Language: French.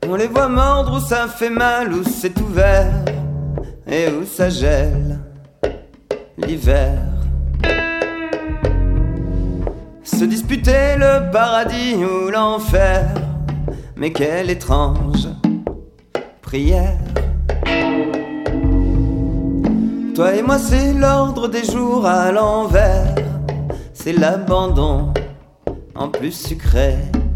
On les voit mordre où ça fait mal, où c'est ouvert et où ça gèle l'hiver. Se disputer le paradis ou l'enfer, mais quelle étrange prière. Toi et moi c'est l'ordre des jours à l'envers, c'est l'abandon en plus sucré.